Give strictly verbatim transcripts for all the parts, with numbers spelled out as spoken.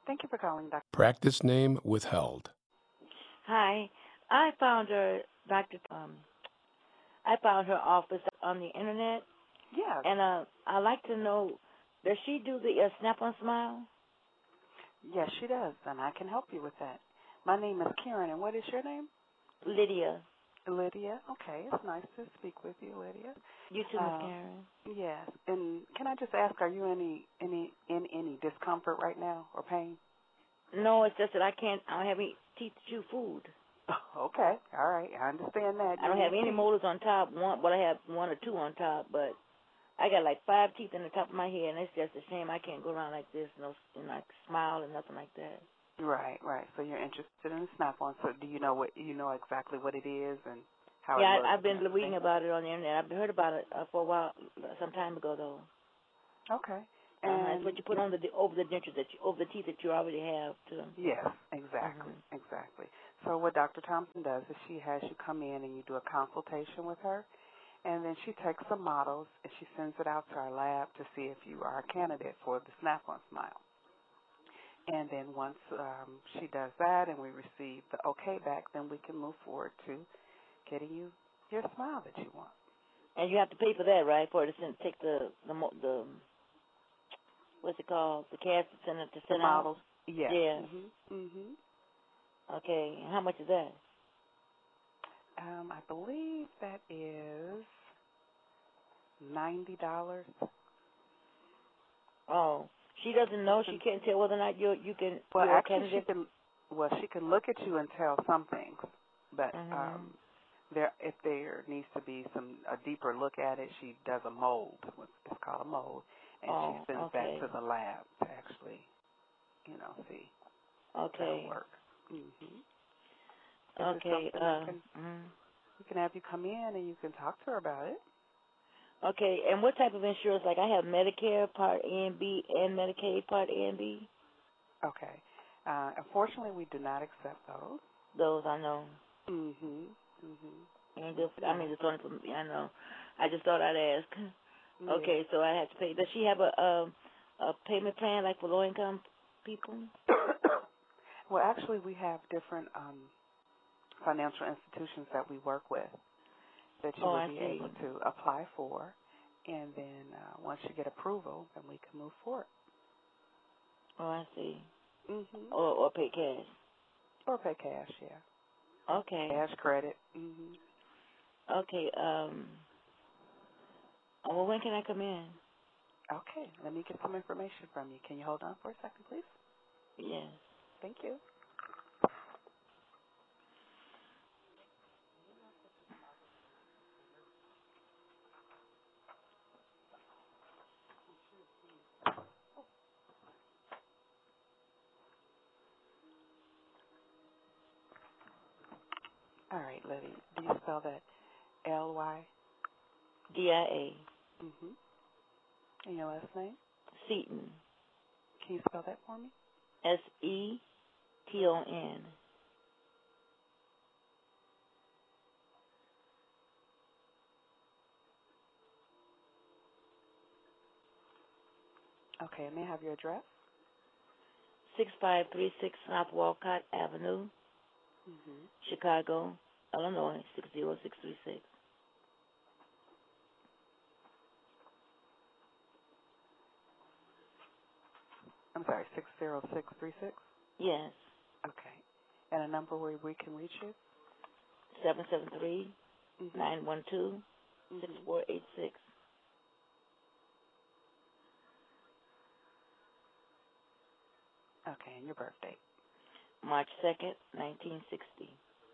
Thank you for calling, Doctor Practice name withheld. Hi, I found her, Doctor Um, I found her office on the internet, Yes. and uh, I'd like to know, does she do the uh, Snap-on Smile? Yes, she does, and I can help you with that. My name is Karen, and what is your name? Lydia. Lydia. Okay, it's nice to speak with you, Lydia. You too, Miss Uh, Karen. Yes, and can I just ask, are you any any in any discomfort right now or pain? No, it's just that I can't, I don't have any teeth to chew food. Okay, all right, I understand that. I don't have any molars on top, one, but I have one or two on top, but I got like five teeth in the top of my head, and it's just a shame I can't go around like this, no, and like smile and nothing like that. Right, right. So you're interested in the Snap-on. So do you know what you know exactly what it is and how yeah, it looks? I, I've been reading about it on the internet. I've heard about it uh, for a while, some time ago though. Okay. And And uh, it's what you put on the over the dentures that you, over the teeth that you already have too. yes, exactly, Mm-hmm. exactly. So what Doctor Thompson does is she has you come in and you do a consultation with her, and then she takes some models and she sends it out to our lab to see if you are a candidate for the Snap-on Smile. And then once um, she does that and we receive the okay back, then we can move forward to getting you your smile that you want. And you have to pay for that, right? For it to send, take the the mo- the what's it called? The cash to send it to send The out. models, yes. Yeah. Mhm. Mhm. Okay. And how much is that? Um, I believe that is ninety dollars. Oh, she doesn't know. She can't tell whether or not you you can. Well, you're a actually, she candidate. can. Well, she can look at you and tell some things, but Mm-hmm. um, there, if there needs to be some a deeper look at it, she does a mold. It's called a mold, and Oh, she sends okay. that to the lab to actually, you know, see if Okay. that'll work. Mhm. Is it Okay. something I Uh. can? Mm. We can have you come in and you can talk to her about it. Okay. And what type of insurance? Like I have Medicare Part A and B and Medicaid Part A and B. Okay. Uh, unfortunately, we do not accept those. Those I know. Mhm. Mhm. And We just, do I mean, not. it's only for me. I know. I just thought I'd ask. Yeah. Okay, so I have to pay. Does she have a a, a payment plan like for low income people? Well, actually, we have different um, financial institutions that we work with that you Oh, will I be see. able to apply for, and then uh, once you get approval, then we can move forward. Oh, I see. Mhm. Or or pay cash. Or pay cash, yeah. Okay. Cash credit. Mhm. Okay. Um. Well, when can I come in? Okay. Let me get some information from you. Can you hold on for a second, please? Yes. Thank you. All right, Letty. Do you spell that L Y? D I A. Mhm. And your last name? Seaton. Can you spell that for me? S E T O N. Okay. May I have your address? Six five three six South Walcott Avenue, Mhm. Chicago, Illinois six zero six three six. I'm sorry, six zero six three six. Yes. Okay. And a number where we can reach you? Seven seven three Mhm. nine one two six Mhm. four eight six. Okay, and your birthday. March second, nineteen sixty.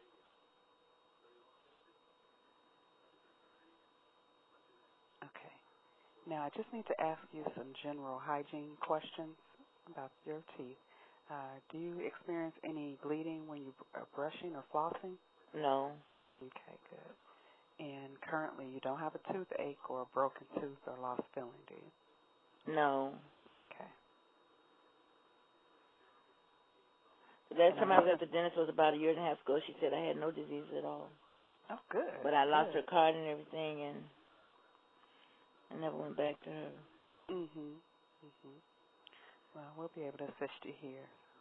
Okay. Now I just need to ask you some general hygiene questions about your teeth. Uh, do you experience any bleeding when you are brushing or flossing? No. Okay, good. And currently you don't have a toothache or a broken tooth or lost filling, do you? No. Okay. The last And I time I was know at the dentist was about a year and a half ago. She said I had no disease at all. Oh, good. But I lost Good. her card and everything, and I never went back to her. Mhm. Mhm. Well, we'll be able to assist you here.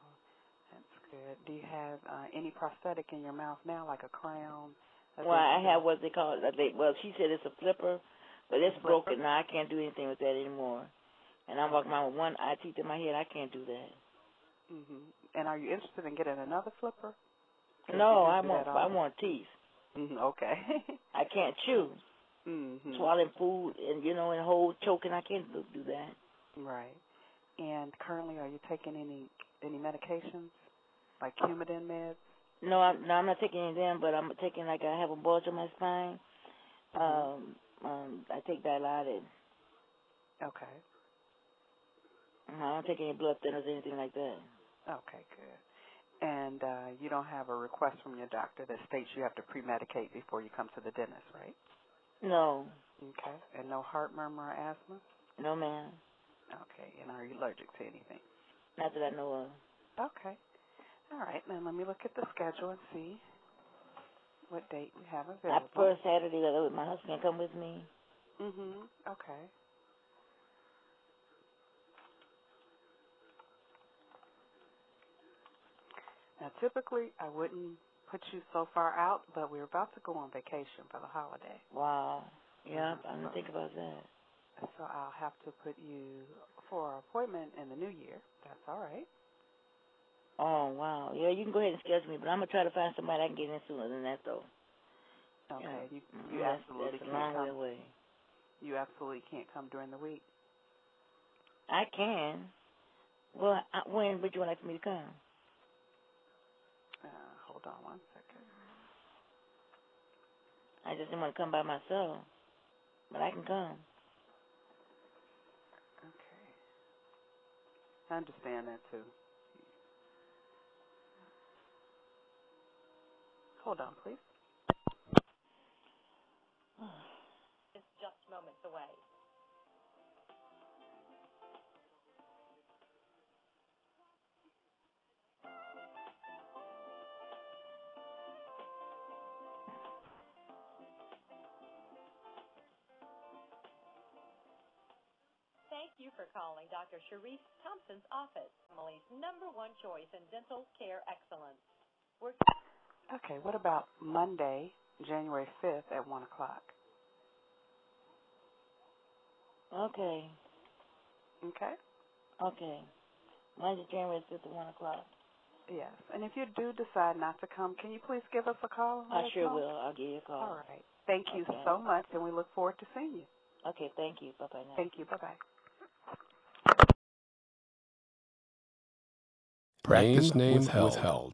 good. Do you have uh, any prosthetic in your mouth now, like a crown? a Well, I denture? have what they call it. They, well, she said it's a flipper, but it's Flipper? broken now. I can't do anything with that anymore. And I'm walking around with one eye teeth in my head. I can't do that. Mhm. And are you interested in getting another flipper? 'Cause No, you do I do want that I also. want teeth. Mhm. Okay. I can't chew. Mhm. Swallowing food and, you know, and whole choking, I can't do, do that. Right. And currently, are you taking any any medications, like Coumadin meds? No, I'm, no, I'm not taking any of them, but I'm taking, like, I have a bulge on my spine. Mhm. Um, um, I take Dilaudid. Okay. I don't take any blood thinners or anything like that. Okay, good. And uh, you don't have a request from your doctor that states you have to pre-medicate before you come to the dentist, right? No. Okay. And no heart murmur or asthma? No, ma'am. Okay. And are you allergic to anything? Not that I know of. Okay. All right. Now let me look at the schedule and see what date we have I available. prefer Saturday, that my husband can come with me. Mhm. Okay. Now typically I wouldn't put you so far out, but we're about to go on vacation for the holiday. Wow. Yeah, Mhm. I didn't So, think about that. so I'll have to put you for an appointment in the new year. That's all right. Oh, wow. Yeah, you can go ahead and schedule me, but I'm going to try to find somebody I can get in sooner than that, though. Okay. Yeah. You Mm-hmm. you That's, absolutely that's a can't long way come. away. You absolutely can't come during the week. I can. Well, I, when would you like for me to come? Uh, hold on one second. I just didn't want to come by myself, but I can come. Okay. I understand that too. Hold on, please. It's just moments away. Thank you for calling Doctor Sharice Thompson's office, Emily's number one choice in dental care excellence. We're Okay. What about Monday, January fifth at one o'clock? Okay. Okay. Okay. Monday, January fifth at one o'clock. Yes. And if you do decide not to come, can you please give us a call? and let I us sure know? will. I'll give you a call. All right. Thank you Okay. so much, and we look forward to seeing you. Okay, thank you. Bye-bye now. Thank you. Bye-bye. Practice name withheld. withheld.